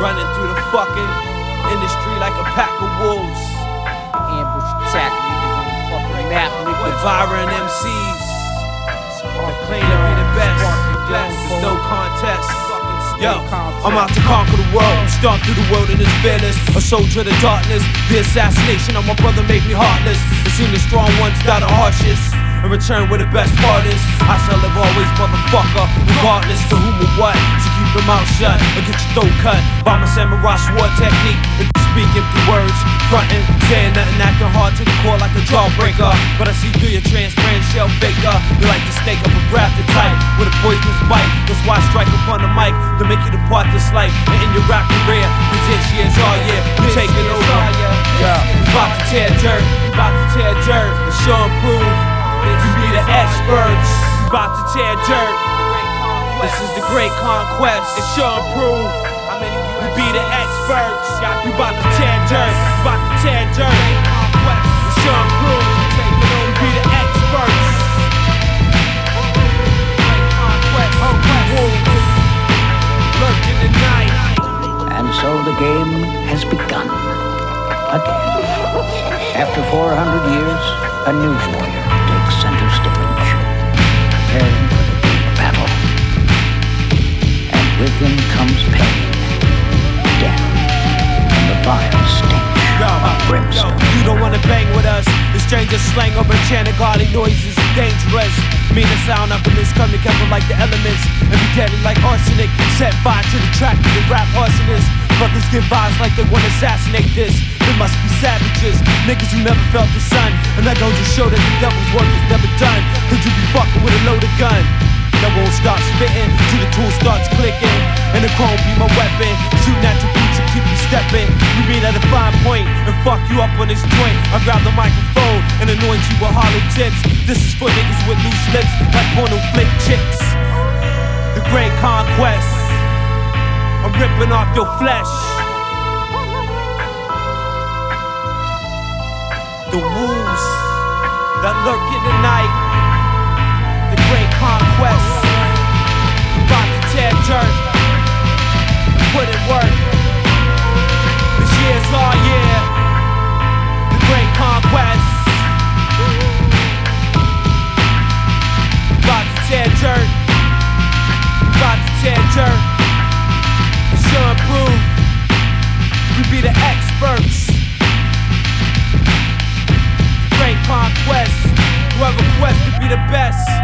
running through the fucking industry like a pack of wolves. Ambush attack niggas on the fucking map, nigga. Devouring MCs. They claim to be the best. There's no contest. Yo, I'm out to conquer the world, stomp through the wilderness fearless, a soldier of the darkness. The assassination of my brother made me heartless. It seemed the strong ones die the harshest, and return where the best part is. I shall live always, motherfucker, regardless to whom or what. So keep your mouth shut or get your throat cut by my samurai sword technique. If you speak empty words, frontin', saying nothing, acting hard to the core like a jawbreaker. But I see through your transparent shell faker. You're like the snake of a grafted type with a poisonous bite. That's why I strike upon the mic to make you depart this life. And in your rap career, cause this year's all year, you taking over. About to tear dirt, about to tear dirt, and show and prove. You be the experts, about to tear dirt. This is the great conquest, it's show and prove. You be the experts, you about to tear dirt, about to tear dirt. It's show and prove, you be the experts. Great conquest, wolves, lurk in the night. And so the game has begun again. After 400 years, a news warrior takes center stage, preparing for the big battle. And with him comes pain, death, and the vile stench of brimstone. You don't wanna bang with us. The strangers slang over enchanted godly noises is dangerous. Mean the sound up in this come together like the elements and be deadly like arsenic. Set fire to the track with the rap arsonists. Brothers get vibes like they wanna assassinate this. They must be savages, niggas who never felt the sun. And that goes to show that the devil's work is never done. Cause you be fucking with a loaded gun that won't stop spitting till the tool starts clicking. And the chrome be my weapon, shooting at your beats and keep you stepping. We meet at a fine point and fuck you up on this joint. I grab the microphone and anoint you with hollow tips. This is for niggas with loose lips like porno flick chicks. The great conquest, I'm ripping off your flesh. The wolves that lurk in the night. The great conquest, about to tear dirt, put in work. This year's our year. The great conquest, about to tear dirt, about to tear dirt. It's sure improve. We be the experts. The great conquest, whoever quest to be the best.